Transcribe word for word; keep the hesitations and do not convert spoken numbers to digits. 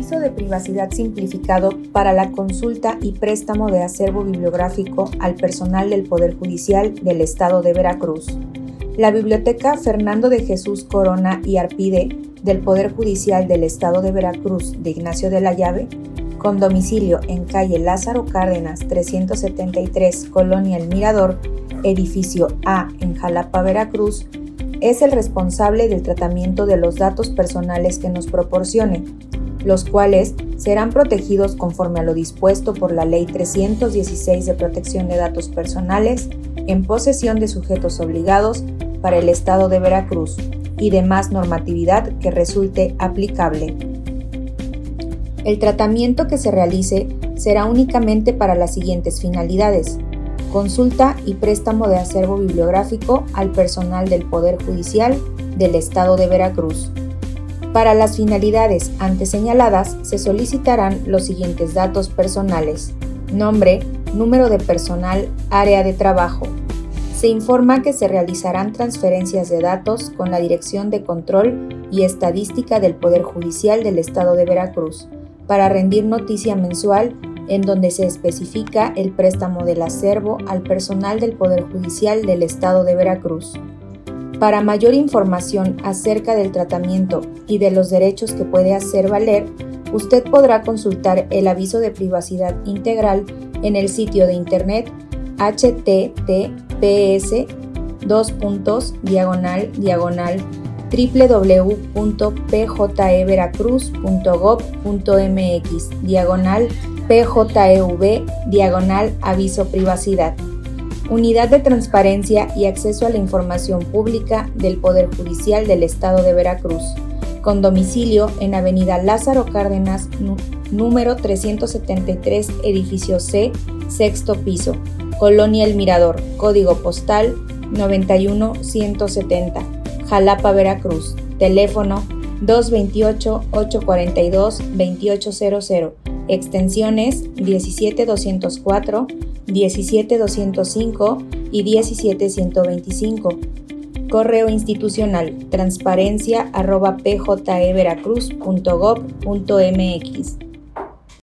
Aviso de privacidad simplificado para la consulta y préstamo de acervo bibliográfico al personal del Poder Judicial del Estado de Veracruz. La Biblioteca Fernando de Jesús Corona y Arpide del Poder Judicial del Estado de Veracruz de Ignacio de la Llave, con domicilio en calle Lázaro Cárdenas trescientos setenta y tres, Colonia El Mirador, edificio A en Jalapa, Veracruz, es el responsable del tratamiento de los datos personales que nos proporcione, los cuales serán protegidos conforme a lo dispuesto por la Ley trescientos dieciséis de Protección de Datos Personales en posesión de sujetos obligados para el Estado de Veracruz y demás normatividad que resulte aplicable. El tratamiento que se realice será únicamente para las siguientes finalidades: consulta y préstamo de acervo bibliográfico al personal del Poder Judicial del Estado de Veracruz. Para las finalidades antes señaladas, se solicitarán los siguientes datos personales: nombre, número de personal, área de trabajo. Se informa que se realizarán transferencias de datos con la Dirección de Control y Estadística del Poder Judicial del Estado de Veracruz, para rendir noticia mensual en donde se especifica el préstamo del acervo al personal del Poder Judicial del Estado de Veracruz. Para mayor información acerca del tratamiento y de los derechos que puede hacer valer, usted podrá consultar el aviso de privacidad integral en el sitio de internet https dos puntos diagonal diagonal www punto pjveracruz punto gob punto mx diagonal pjev diagonal aviso privacidad. Unidad de Transparencia y Acceso a la Información Pública del Poder Judicial del Estado de Veracruz, con domicilio en Avenida Lázaro Cárdenas, n- número trescientos setenta y tres, edificio C, sexto piso, Colonia El Mirador, código postal noventa y uno ciento setenta, Jalapa, Veracruz, teléfono dos dos ocho, ocho cuatro dos, dos ocho cero cero, extensiones diecisiete doscientos cuatro, diecisiete doscientos cinco y diecisiete ciento veinticinco. Correo institucional transparencia arroba pjveracruz punto gob punto mx.